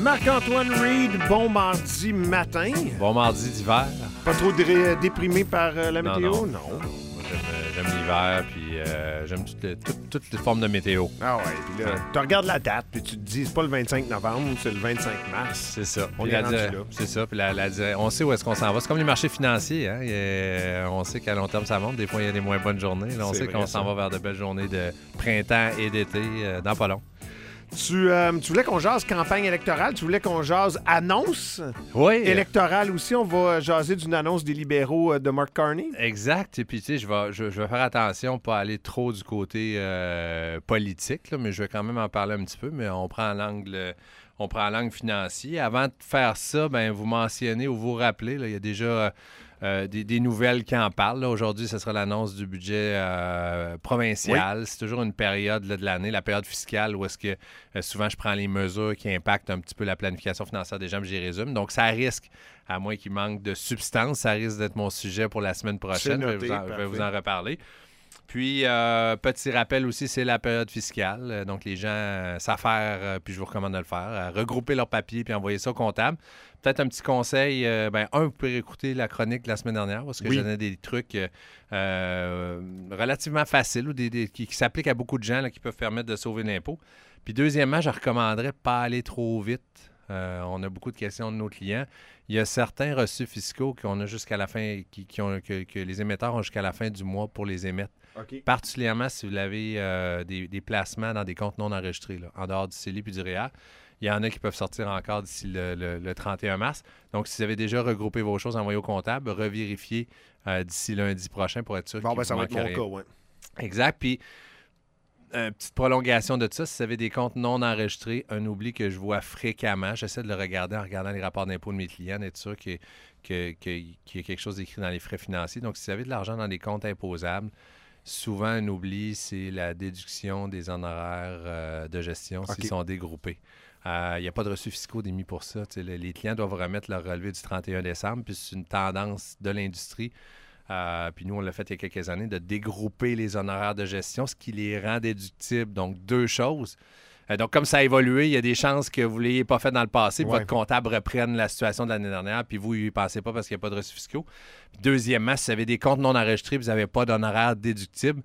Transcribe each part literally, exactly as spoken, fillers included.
Marc-Antoine Reid, bon mardi matin. Bon mardi d'hiver. Pas trop dé- déprimé par euh, la Non, météo? non. Non. Moi, J'aime, euh, j'aime l'hiver, puis euh, j'aime toutes les, toutes, toutes les formes de météo. Ah ouais, puis là, tu regardes la date, puis tu te dis, c'est pas le vingt-cinq novembre, c'est le vingt-cinq mars. C'est ça. On Puis est la rendu dire- là. C'est ça. Puis la, la dire- on sait où est-ce qu'on s'en va. C'est comme les marchés financiers. Hein? Il y a- on sait qu'à long terme, ça monte. Des fois, il y a des moins bonnes journées. Là, on C'est sait vrai, qu'on ça. s'en va vers de belles journées de printemps et d'été euh, dans pas long. Tu, euh, tu voulais qu'on jase campagne électorale, tu voulais qu'on jase annonce Oui. électorale aussi. On va jaser d'une annonce des libéraux euh, de Mark Carney. Exact. Et puis, tu sais, je vais, je, je vais faire attention, pas aller trop du côté euh, politique, là, mais je vais quand même en parler un petit peu. Mais on prend l'angle, on prend l'angle financier. Avant de faire ça, ben, vous mentionnez ou vous rappelez, là, il y a déjà euh, des, des nouvelles qui en parlent. Là. Aujourd'hui, ce sera l'annonce du budget euh, provincial. C'est toujours une période là, de l'année, la période fiscale, où est-ce que euh, souvent je prends les mesures qui impactent un petit peu la planification financière des gens, puis j'y résume. Donc, ça risque, à moins qu'il manque de substance, ça risque d'être mon sujet pour la semaine prochaine. C'est noté, je, vais vous en, je vais vous en parfait. reparler. Puis, euh, petit rappel aussi, c'est la période fiscale. Euh, Donc, les gens euh, savent faire, euh, puis je vous recommande de le faire, euh, regrouper leurs papiers puis envoyer ça au comptable. Peut-être un petit conseil. euh, ben, un, vous pouvez écouter la chronique de la semaine dernière parce que Oui. j'ai donné des trucs euh, euh, relativement faciles ou des, des- qui, qui s'appliquent à beaucoup de gens là, qui peuvent permettre de sauver l'impôt. Puis, deuxièmement, je recommanderais de ne pas aller trop vite. Euh, on a beaucoup de questions de nos clients. Il y a certains reçus fiscaux qu'on a jusqu'à la fin, qui, qui ont, que, que les émetteurs ont jusqu'à la fin du mois pour les émettre. OK. Particulièrement si vous avez euh, des, des placements dans des comptes non enregistrés, là, en dehors du C E L I puis du R E E R. Il y en a qui peuvent sortir encore d'ici le, le- le trente et un mars. Donc, si vous avez déjà regroupé vos choses, envoyez au comptable, revérifiez euh, d'ici lundi prochain pour être sûr Bon, qu'il ben, vous ça va être manque mon rien. cas, ouais. Exact. Puis, une petite prolongation de ça, si vous avez des comptes non enregistrés, un oubli que je vois fréquemment, j'essaie de le regarder en regardant les rapports d'impôt de mes clients, d'être sûr que- que- que- qu'il y a quelque chose écrit dans les frais financiers. Donc, si vous avez de l'argent dans des comptes imposables, souvent, un oubli, c'est la déduction des honoraires euh, de gestion OK. s'ils sont dégroupés. Euh, Il n'y a pas de reçus fiscaux d'émis pour ça. Tu sais, le- les clients doivent remettre leur relevé du trente et un décembre, puis c'est une tendance de l'industrie. Euh, puis nous, on l'a fait il y a quelques années, de dégrouper les honoraires de gestion, ce qui les rend déductibles. Donc, deux choses. Euh, donc, comme ça a évolué, il y a des chances que vous ne l'ayez pas fait dans le passé, puis Ouais. votre comptable reprenne la situation de l'année dernière, puis vous, n'y pensez pas parce qu'il n'y a pas de reçus fiscaux. Puis deuxièmement, si vous avez des comptes non enregistrés, vous n'avez pas d'honoraires déductibles,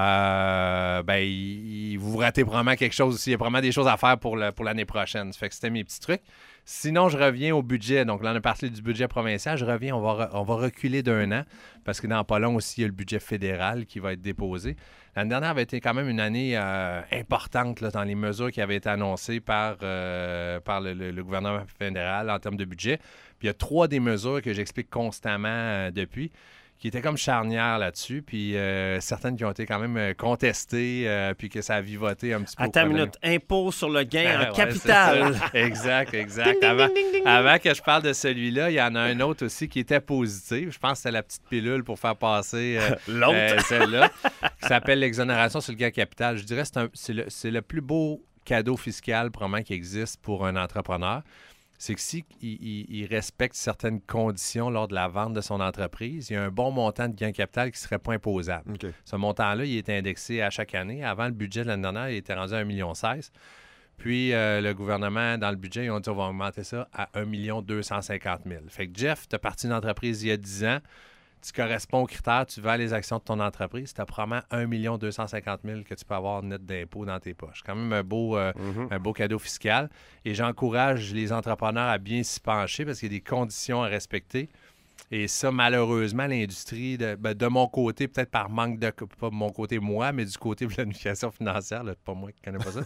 euh, ben, il- il- vous ratez probablement quelque chose aussi. Il y a probablement des choses à faire pour, le- pour l'année prochaine. Ça fait que c'était mes petits trucs. Sinon, je reviens au budget. Donc, là, on a parlé du budget provincial. Je reviens, on va, re- on va reculer d'un an parce que dans pas long aussi, il y a le budget fédéral qui va être déposé. L'année dernière avait été quand même une année euh, importante là, dans les mesures qui avaient été annoncées par, euh, par le, le- le gouvernement fédéral en termes de budget. Puis il y a trois des mesures que j'explique constamment euh, depuis qui étaient comme charnières là-dessus, puis euh, certaines qui ont été quand même euh, contestées, euh, puis que ça a vivoté un petit peu. au Attends cours une de minute. Impôt sur le gain l'année. en Ouais, capital. c'est ça. Exact, exact. Avant, avant que je parle de celui-là, il y en a un autre aussi qui était positif. Je pense que c'était la petite pilule pour faire passer euh, L'autre. euh, celle-là, qui s'appelle l'exonération sur le gain capital. Je dirais que c'est, un- c'est le, c'est le plus beau cadeau fiscal probablement qui existe pour un entrepreneur. C'est que si il, il- il respecte certaines conditions lors de la vente de son entreprise, il y a un bon montant de gain capital qui ne serait pas imposable. OK. Ce montant-là, il est indexé à chaque année. Avant, le budget de l'année dernière, il était rendu à un virgule seize million. Puis, euh, le gouvernement, dans le budget, ils ont dit on va augmenter ça à un million deux cent cinquante mille. Fait que, Jeff, tu as parti d'une entreprise il y a dix ans. Tu corresponds aux critères, tu vends les actions de ton entreprise, tu as probablement un million deux cent cinquante mille que tu peux avoir net d'impôts dans tes poches. Quand même un beau, euh, un beau cadeau fiscal. Et j'encourage les entrepreneurs à bien s'y pencher parce qu'il y a des conditions à respecter. Et ça, malheureusement, l'industrie, de, ben, de mon côté, peut-être par manque de... Pas de mon côté, moi, mais du côté de planification financière, là, pas moi qui connais pas ça.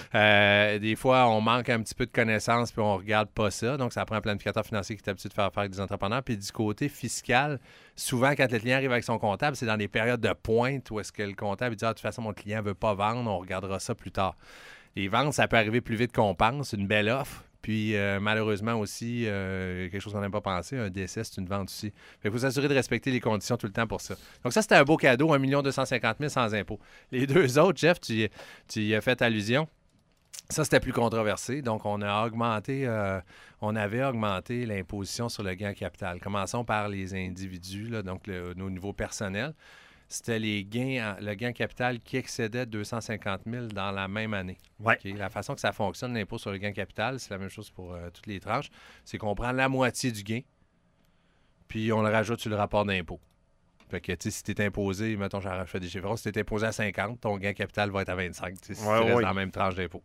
euh, des fois, on manque un petit peu de connaissances puis on regarde pas ça. Donc, ça prend un planificateur financier qui est habitué de faire affaire avec des entrepreneurs. Puis du côté fiscal, souvent, quand le client arrive avec son comptable, c'est dans des périodes de pointe où est-ce que le comptable dit ah, « de toute façon, mon client ne veut pas vendre, on regardera ça plus tard ». Les ventes, ça peut arriver plus vite qu'on pense, une belle offre. Puis euh, malheureusement aussi, euh, quelque chose qu'on n'a pas pensé, un décès, c'est une vente aussi. Il faut s'assurer de respecter les conditions tout le temps pour ça. Donc ça, c'était un beau cadeau, un million deux cent cinquante mille sans impôt. Les deux autres, Jeff, tu, y- tu y as fait allusion. Ça, c'était plus controversé. Donc, on a augmenté, euh, on avait augmenté l'imposition sur le gain en capital. Commençons par les individus, là, donc le, nos niveaux personnels. c'était les gains, le gain capital qui excédait deux cent cinquante mille dans la même année. Ouais. Okay? La façon que ça fonctionne, l'impôt sur le gain capital, c'est la même chose pour euh, toutes les tranches. C'est qu'on prend la moitié du gain, puis on le rajoute sur le rapport d'impôt. Fait que, tu sais, si tu es imposé, mettons, j'en fais des chiffres, si tu es imposé à cinquante, ton gain capital va être à vingt-cinq, si tu ouais, restes ouais. dans la même tranche d'impôt.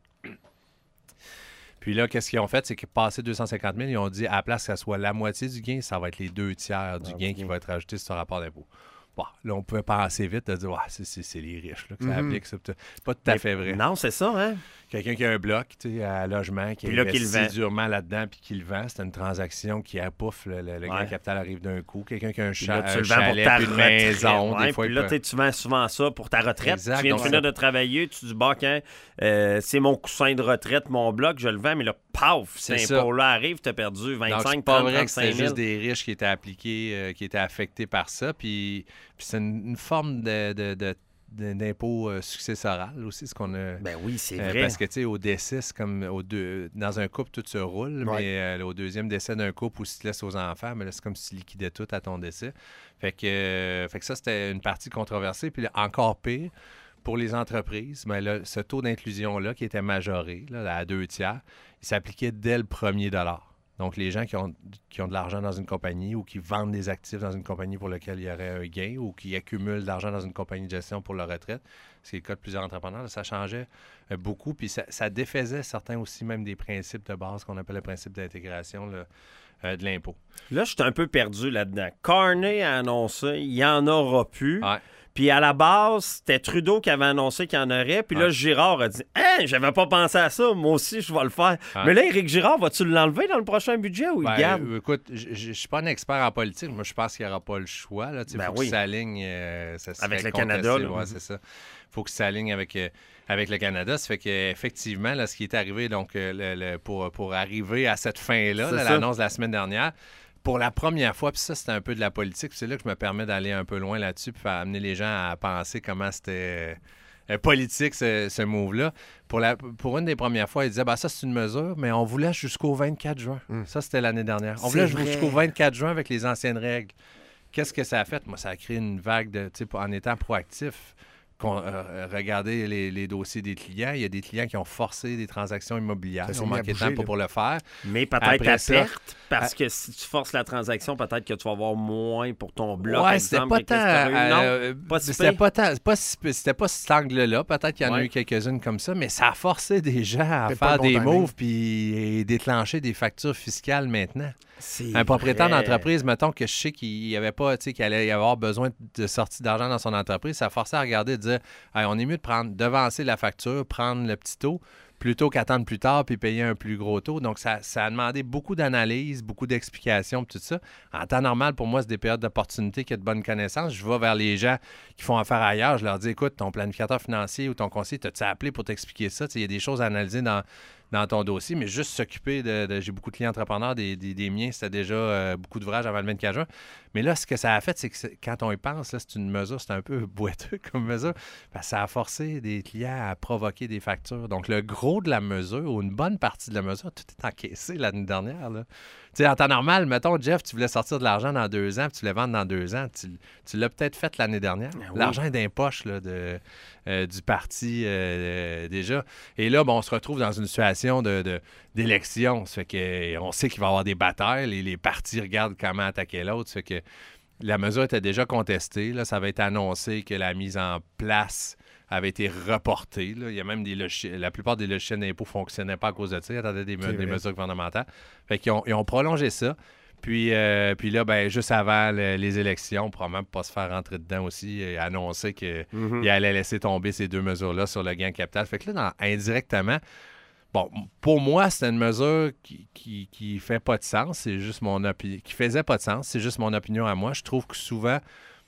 Puis là, qu'est-ce qu'ils ont fait? C'est que passé deux cent cinquante mille, ils ont dit, à la place que ça soit la moitié du gain, ça va être les deux tiers du ah, gain okay. qui va être rajouté sur ton rapport d'impôt. Bon, là, on pouvait penser vite de dire, ouais, c'est, c'est, c'est les riches là, que ça mm-hmm. applique. C'est pas tout à Mais, fait vrai. Non, c'est ça, hein? Quelqu'un qui a un bloc, tu sais, à logement, qui a investi durement là-dedans puis qui le vend, c'est une transaction qui appouffe, le, le, le gain ouais. capital arrive d'un coup. Quelqu'un qui a un, cha- là, tu un le vends chalet, pour ta puis une retraite, maison, ouais, des fois... Puis là, peut... tu vends souvent ça pour ta retraite. Exact, tu viens de finir ça... de travailler, tu dis, bah, quand, euh, c'est mon coussin de retraite, mon bloc, je le vends, mais là, paf, cet impôt-là arrive, tu as perdu vingt-cinq, trente, trente-cinq mille. C'est juste des riches qui étaient appliqués, euh, qui étaient affectés par ça, puis, puis c'est une, une forme de... de, de d'impôt euh, successoral aussi, ce qu'on a... Ben oui, c'est euh, vrai. Parce que, tu sais, au décès, c'est comme au deux, dans un couple, tout se roule, ouais. mais euh, au deuxième décès d'un couple où tu te laisses aux enfants, mais là, c'est comme si tu liquidais tout à ton décès. Fait que, euh, fait que ça, c'était une partie controversée. Puis là, encore pire, pour les entreprises, ben là, ce taux d'inclusion-là, qui était majoré, là, à deux tiers, il s'appliquait dès le premier dollar. Donc, les gens qui ont, qui ont de l'argent dans une compagnie ou qui vendent des actifs dans une compagnie pour laquelle il y aurait un gain ou qui accumulent de l'argent dans une compagnie de gestion pour leur retraite, c'est le cas de plusieurs entrepreneurs, là, ça changeait euh, beaucoup. Puis ça, ça défaisait certains aussi même des principes de base qu'on appelle le principe d'intégration là, euh, de l'impôt. Là, je suis un peu perdu là-dedans. Carney a annoncé, il n'y en aura plus. Ouais. Puis à la base, c'était Trudeau qui avait annoncé qu'il y en aurait. Puis là, ouais. Girard a dit « Hein, j'avais pas pensé à ça. Moi aussi, je vais le faire. Ouais. » Mais là, Éric Girard, vas-tu l'enlever dans le prochain budget ou il ben, garde? Euh, écoute, je ne suis pas un expert en politique. Moi, je pense qu'il n'y aura pas le choix. Il ben faut oui. que ça s'aligne. Euh, ça avec le Canada. Là. Ouais, c'est ça. Il faut que ça s'aligne avec, euh, avec le Canada. Ça fait qu'effectivement, là, ce qui est arrivé, donc, euh, le, le, pour, pour arriver à cette fin-là, là, l'annonce de la semaine dernière, pour la première fois, puis ça, c'était un peu de la politique, c'est là que je me permets d'aller un peu loin là-dessus, puis amener les gens à penser comment c'était euh, politique, ce, ce move-là. Pour, la, pour une des premières fois, ils disaient, ben, ça, c'est une mesure, mais on vous laisse jusqu'au vingt-quatre juin. Mm. Ça, c'était l'année dernière. On vous laisse jusqu'au vingt-quatre juin avec les anciennes règles. Qu'est-ce que ça a fait? Moi, ça a créé une vague de, tu sais, en étant proactif. Qu'on, euh, regardez les, les dossiers des clients. Il y a des clients qui ont forcé des transactions immobilières. Ils ont manqué de temps pour, pour le faire. Mais peut-être Après à ça, perte, parce à... que si tu forces la transaction, peut-être que tu vas avoir moins pour ton bloc. Ouais, exemple, c'était pas tant... Euh, non, pas si c'était pas tant... Pas si, c'était pas cet angle-là. Peut-être qu'il y en ouais. a eu quelques-unes comme ça, mais ça a forcé des gens à Peut-être faire des moves puis déclencher des factures fiscales maintenant. C'est un propriétaire vrai. d'entreprise, mettons que je sais qu'il y avait pas, tu sais, qu'il allait y avoir besoin de sortie d'argent dans son entreprise, ça forçait à regarder et de dire hey, on est mieux de prendre, devancer la facture, prendre le petit taux, plutôt qu'attendre plus tard puis payer un plus gros taux. Donc, ça, ça a demandé beaucoup d'analyse, beaucoup d'explications, tout ça. En temps normal, pour moi, c'est des périodes d'opportunité qui ont de bonnes connaissances. Je vais vers les gens qui font affaire ailleurs. Je leur dis, écoute, ton planificateur financier ou ton conseiller, t'as-tu appelé pour t'expliquer ça? Il y a des choses à analyser dans, dans ton dossier, mais juste s'occuper de... de j'ai beaucoup de clients entrepreneurs, des, des, des miens, c'était déjà euh, beaucoup d'ouvrages avant le vingt-quatre juin. Mais là, ce que ça a fait, c'est que c'est, quand on y pense, là, c'est une mesure, c'est un peu boiteux comme mesure, parce que ça a forcé des clients à provoquer des factures. Donc, le gros de la mesure, ou une bonne partie de la mesure, tout est encaissé l'année dernière. Là. Tu sais, en temps normal, mettons, Jeff, tu voulais sortir de l'argent dans deux ans, puis tu voulais vendre dans deux ans. Tu, tu l'as peut-être fait l'année dernière. Ah oui. L'argent est dans les poches là, de, euh, du parti euh, déjà. Et là, bon, on se retrouve dans une situation de, de, d'élection. Ça fait qu'on sait qu'il va y avoir des batailles. Les, les partis regardent comment attaquer l'autre. Ça fait que la mesure était déjà contestée. Là. Ça avait été annoncé que la mise en place avait été reportée. Là. Il y a même des logiciels, la plupart des logiciels d'impôt ne fonctionnaient pas à cause de ça. Ils attendaient des, me- des mesures gouvernementales. Fait qu'ils ont, ils ont prolongé ça. Puis, euh, puis là, ben, juste avant le, les élections, probablement pour ne pas se faire rentrer dedans aussi, il a annoncé qu'il mm-hmm. allait laisser tomber ces deux mesures-là sur le gain capital. Fait que là, dans, indirectement, bon, pour moi, c'était une mesure qui, qui, qui fait pas de sens. C'est juste mon opinion. Qui faisait pas de sens. C'est juste mon opinion à moi. Je trouve que souvent,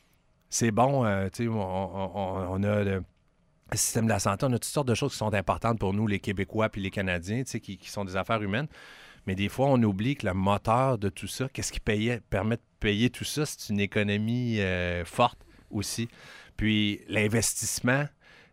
c'est bon. Euh, tu sais, on, on, on a le système de la santé. On a toutes sortes de choses qui sont importantes pour nous, les Québécois puis les Canadiens, tu sais, qui, qui sont des affaires humaines. Mais des fois, on oublie que le moteur de tout ça, qu'est-ce qui payait, permet de payer tout ça, c'est une économie euh, forte aussi. Puis l'investissement,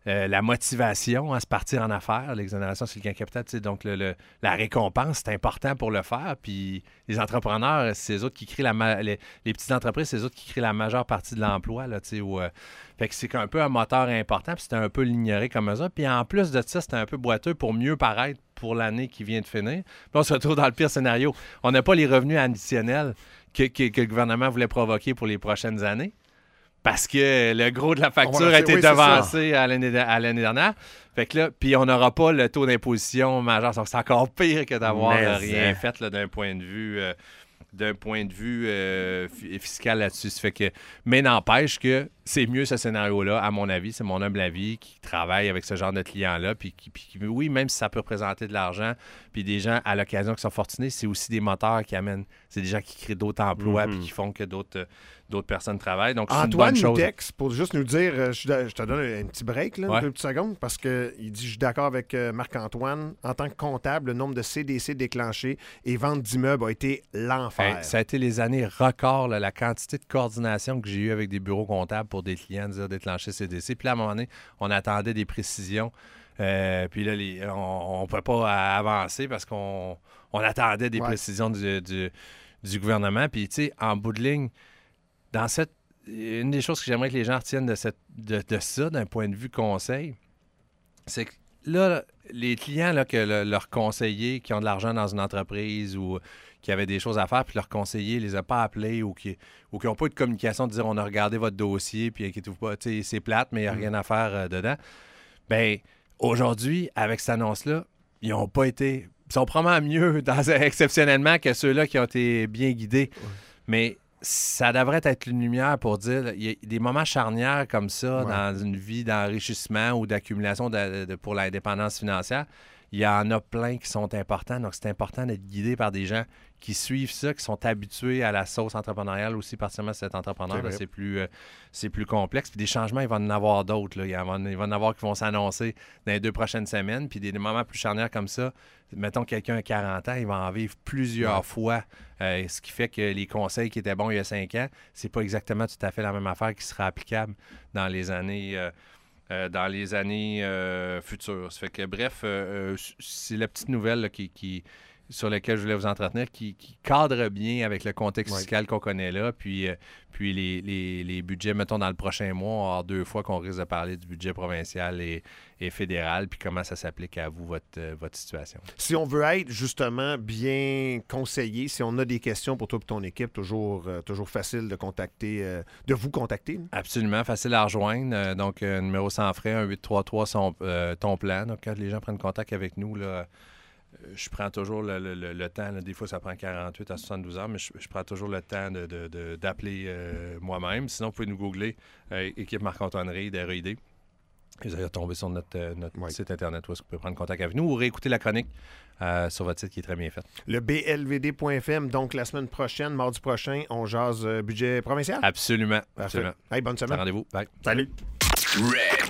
euh, la motivation à se partir en affaires, l'exonération sur le gain capital. Donc, le, le, la récompense, c'est important pour le faire. Puis, les entrepreneurs, c'est eux autres qui créent la ma- les, les petites entreprises, c'est eux autres qui créent la majeure partie de l'emploi. Là, où, euh, fait que c'est un peu un moteur important, puis c'était un peu l'ignorer comme ça. Puis, en plus de ça, c'était un peu boiteux pour mieux paraître pour l'année qui vient de finir. Puis, on se retrouve dans le pire scénario. On n'a pas les revenus additionnels que, que, que le gouvernement voulait provoquer pour les prochaines années. Parce que le gros de la facture a été oui, devancé à l'année, à l'année dernière. Fait que là, puis on n'aura pas le taux d'imposition majeur. Donc, c'est encore pire que d'avoir Mais rien c'est... fait là, d'un point de vue, euh, d'un point de vue euh, fiscal là-dessus. Ça fait que, mais n'empêche que c'est mieux ce scénario-là, à mon avis. C'est mon humble avis qui travaille avec ce genre de clients-là. Puis, qui, puis oui, même si ça peut représenter de l'argent, puis des gens à l'occasion qui sont fortunés, c'est aussi des moteurs qui amènent. C'est des gens qui créent d'autres emplois, mm-hmm. puis qui font que d'autres. d'autres personnes travaillent. Donc, c'est Antoine une bonne nous chose. texte pour juste nous dire, euh, je, je te donne un petit break, là, ouais. une petite seconde, parce qu'il dit, je suis d'accord avec euh, Marc-Antoine, en tant que comptable, le nombre de C D C déclenchés et ventes d'immeubles a été l'enfer. Hey, ça a été les années records, là, la quantité de coordination que j'ai eue avec des bureaux comptables pour des clients, dire déclencher C D C. Puis là, à un moment donné, on attendait des précisions. Euh, puis là, les, on ne pouvait pas avancer parce qu'on on attendait des ouais. précisions du, du, du gouvernement. Puis, tu sais, en bout de ligne, dans cette, une des choses que j'aimerais que les gens retiennent de, cette, de, de ça, d'un point de vue conseil, c'est que là, les clients, là, que le, leurs conseillers qui ont de l'argent dans une entreprise ou qui avaient des choses à faire, puis leurs conseillers ne les a pas appelés ou qui ou qui n'ont pas eu de communication de dire on a regardé votre dossier, puis inquiétez-vous pas, tu sais, c'est plate, mais il n'y a rien à faire euh, dedans. Bien, aujourd'hui, avec cette annonce-là, ils n'ont pas été. Ils sont probablement mieux, dans, exceptionnellement, que ceux-là qui ont été bien guidés. Ouais. Mais ça devrait être une lumière pour dire il y a des moments charnières comme ça ouais. dans une vie d'enrichissement ou d'accumulation de, de, pour l'indépendance financière. Il y en a plein qui sont importants. Donc, c'est important d'être guidé par des gens qui suivent ça, qui sont habitués à la sauce entrepreneuriale aussi, particulièrement cet entrepreneur. C'est, là, c'est, plus, euh, c'est plus complexe. Puis des changements, il va y en avoir d'autres. Là. Il, va, il va y en avoir qui vont s'annoncer dans les deux prochaines semaines. Puis des, des moments plus charnières comme ça, mettons quelqu'un a quarante ans, il va en vivre plusieurs ouais. fois. Euh, ce qui fait que les conseils qui étaient bons il y a cinq ans, c'est pas exactement tout à fait la même affaire qui sera applicable dans les années... Euh, Euh, dans les années euh, futures. Ça fait que, bref, euh, c'est la petite nouvelle là, qui, qui, sur laquelle je voulais vous entretenir, qui, qui cadre bien avec le contexte ouais. fiscal qu'on connaît là, puis, euh, puis les, les, les budgets, mettons, dans le prochain mois, on va avoir deux fois qu'on risque de parler du budget provincial et, et fédéral, puis comment ça s'applique à vous, votre, euh, votre situation. Si on veut être, justement, bien conseillé, si on a des questions pour toi et ton équipe, toujours, euh, toujours facile de contacter, euh, de vous contacter. Hein? Absolument, facile à rejoindre. Euh, donc, euh, numéro sans frais, un huit trois trois, son, euh, ton plan. Donc, quand les gens prennent contact avec nous, là, je prends toujours le, le, le, le temps. Là, des fois, ça prend quarante-huit à soixante-douze heures, mais je, je prends toujours le temps de, de, de, d'appeler euh, moi-même. Sinon, vous pouvez nous googler euh, équipe Marc-Antoine Reid, R E I D. Vous allez tomber sur notre, euh, notre oui. site Internet où vous pouvez prendre contact avec nous ou réécouter la chronique euh, sur votre site qui est très bien faite. Le B L V D point F M, donc la semaine prochaine, mardi prochain, on jase euh, budget provincial? Absolument. Absolument. Hey, bonne semaine. Rendez-vous. Bye. Salut. Red.